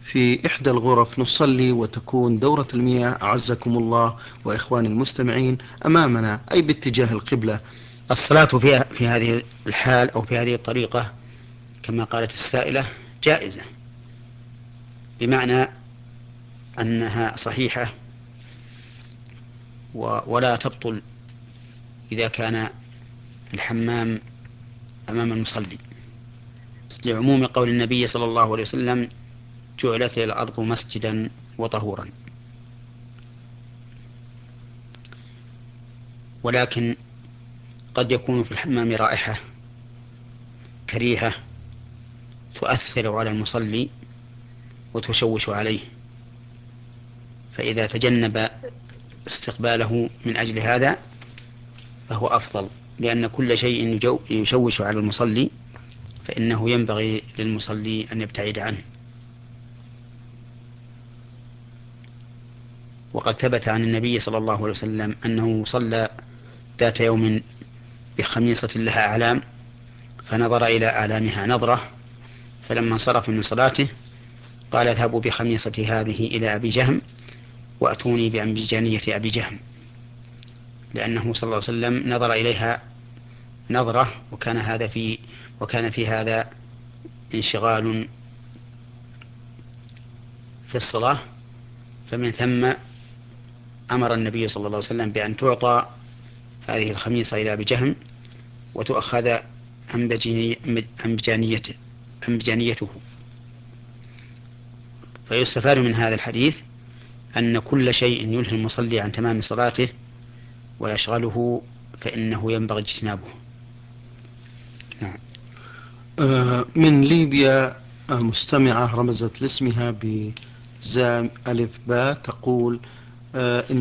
في إحدى الغرف نصلي وتكون دورة المياه أعزكم الله وإخواني المستمعين أمامنا أي باتجاه القبلة. الصلاة في هذه الحال أو في هذه الطريقة كما قالت السائلة جائزة، بمعنى أنها صحيحة ولا تبطل إذا كان الحمام أمام المصلي، لعموم قول النبي صلى الله عليه وسلم: جعلت الأرض مسجدا وطهورا. ولكن قد يكون في الحمام رائحة كريهة تؤثر على المصلي وتشوش عليه، فإذا تجنب استقباله من أجل هذا فهو أفضل، لأن كل شيء يشوش على المصلي فإنه ينبغي للمصلي أن يبتعد عنه. وقد ثبت عن النبي صلى الله عليه وسلم أنه صلى ذات يوم بخميصة لها أعلام، فنظر إلى أعلامها نظرة، فلما انصرف من صلاته قال: اذهبوا بخميصتي هذه إلى أبي جهم وأتوني بأنبجانية أبي جهم، لأنه صلى الله عليه وسلم نظر إليها نظرة، وكان في هذا انشغال في الصلاة، فمن ثم أمر النبي صلى الله عليه وسلم بأن تعطى هذه الخميصة إلى أبي جهم وتؤخذ أنبجانيته. فيستفاد من هذا الحديث أن كل شيء يلهي المصلي عن تمام صلاته ويشغله فإنه ينبغي اجتنابه. نعم. من ليبيا مستمعة رمزت لاسمها بزام ألف باء تقول إن